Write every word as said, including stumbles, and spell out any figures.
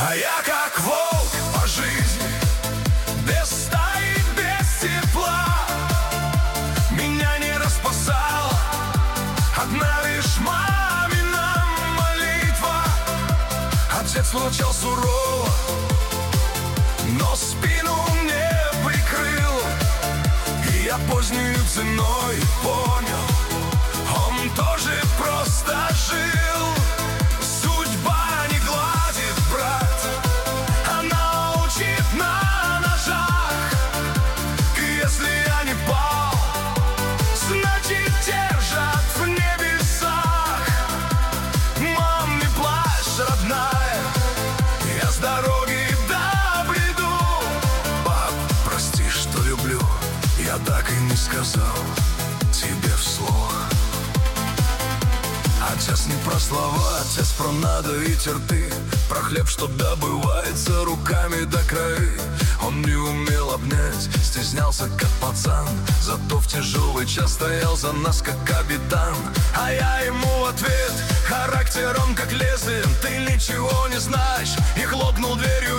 А я как волк по жизни, без стаи, без тепла. Меня не распасала одна лишь мамина молитва. Отец молчал сурово, но спину мне прикрыл. И я поздней ценой понял, он тоже просто жил. Судьба не гладит, брат, она учит на ножах. И если я не пал, значит держат в небесах. Мам, не плачь, родная, я с дороги добреду. Пап, прости, что люблю, я так и не сказал тебе вслух. Отец не про слова, отец про надо и терпи, про хлеб, что добывается руками до краи. Он не умел обнять, стеснялся как пацан, зато в тяжелый час стоял за нас как капитан. А я ему в ответ: характер он как лезвие, ты ничего не знаешь. И хлопнул дверью